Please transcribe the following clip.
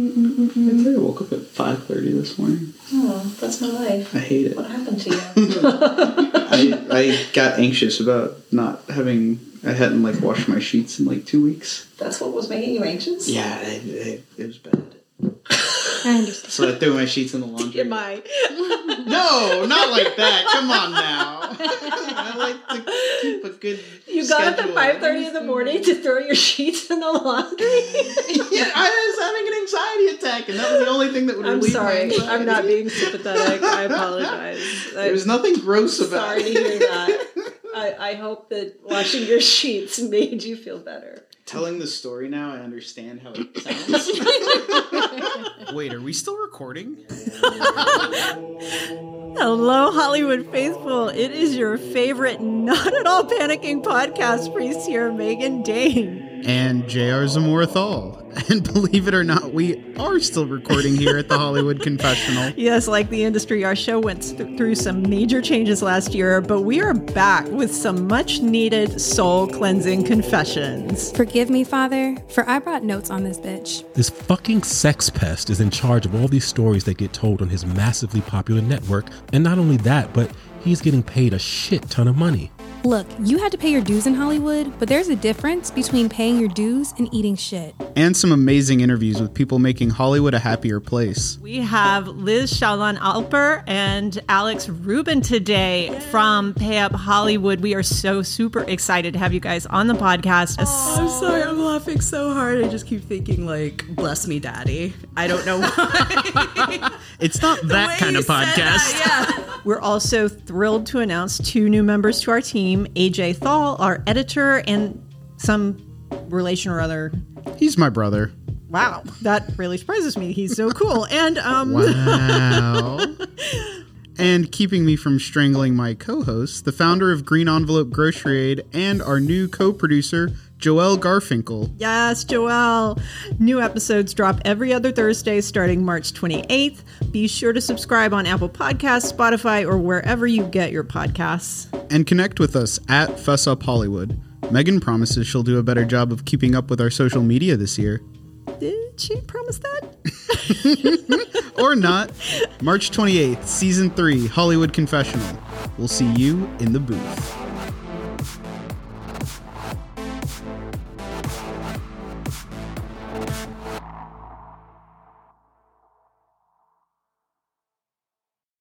I woke up at 5:30 this morning. Oh, that's my life. I hate it. What happened to you? I got anxious about not having... I hadn't, washed my sheets in, 2 weeks. That's what was making you anxious? Yeah, it was bad. I understand. So I threw my sheets in the laundry. TMI. No, not like that. Come on now. I like to keep a good You got schedule. up at 5:30 in the morning to throw your sheets in the laundry? Yeah, I was having an anxiety attack, and that was the only thing that would relieve my anxiety. I'm not being sympathetic. I apologize. There's nothing gross about Sorry it. to hear that. I hope that washing your sheets made you feel better. Telling the story now, I understand how it sounds. Wait, are we still recording? Hello, Hollywood faithful. It is your favorite Not At All Panicking podcast priest here, Megan Dane. And J.R. Zamorathal. And believe it or not, we are still recording here at the Hollywood Confessional. Yes, like the industry, our show went through some major changes last year, but we are back with some much-needed soul-cleansing confessions. Forgive me, Father, for I brought notes on this bitch. This fucking sex pest is in charge of all these stories that get told on his massively popular network. And not only that, but he's getting paid a shit ton of money. Look, you had to pay your dues in Hollywood, but there's a difference between paying your dues and eating shit. And some amazing interviews with people making Hollywood a happier place. We have Liz Shalon Alper and Alex Rubin today from Pay Up Hollywood. We are so super excited to have you guys on the podcast. I'm sorry, I'm laughing so hard. I just keep thinking, bless me, Daddy. I don't know why. It's not that kind of podcast. Yeah. We're also thrilled to announce 2 new members to our team, AJ Thal, our editor, and some relation or other. He's my brother. Wow, that really surprises me. He's so cool. And Wow. And keeping me from strangling my co-host, the founder of Green Envelope Grocery Aid and our new co-producer, Joelle Garfinkel. Yes, Joelle. New episodes drop every other Thursday starting March 28th. Be sure to subscribe on Apple Podcasts, Spotify, or wherever you get your podcasts. And connect with us at Fuss Up Hollywood. Megan promises she'll do a better job of keeping up with our social media this year. Did she promise that? Or not. March 28th, Season 3, Hollywood Confessional. We'll see you in the booth.